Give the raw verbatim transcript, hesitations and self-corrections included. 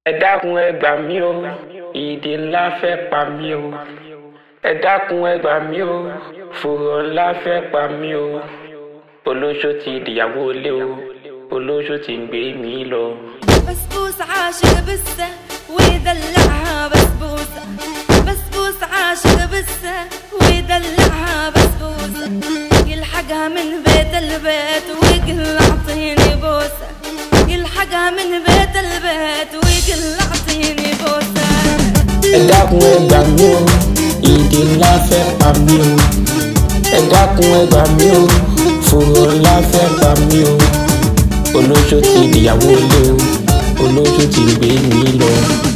Ẹ dákun ẹ gbà mí o, ìdè ńlá fẹ́ pa mí o. Ẹ dákun ẹ gbà mí o, fùrọ̀ ńlá fẹ́ pa mí o. Olóṣó ti dìyàwó ilé o, olóṣó ti ń gbé mi lọ. بسبوس عاشق بسه ويدلعها بسبوسة بسبوس عاشق بسه ويدلعها بسبوسة يلحقها من بيت البيت ويقول اعطيني بوسة يلحقها من بيت البيت ويقول اعطيني بوسة. Ẹ dákun ẹ gbà mí o, ìdè ńlá fẹ́ pa mí o. Ẹ dákun ẹ gbà mí o, fùrọ̀ ńlá fẹ́ pa mí o. Olóṣó ti dìyàwó ilé o, olóṣó ti ń gbé mi lọ.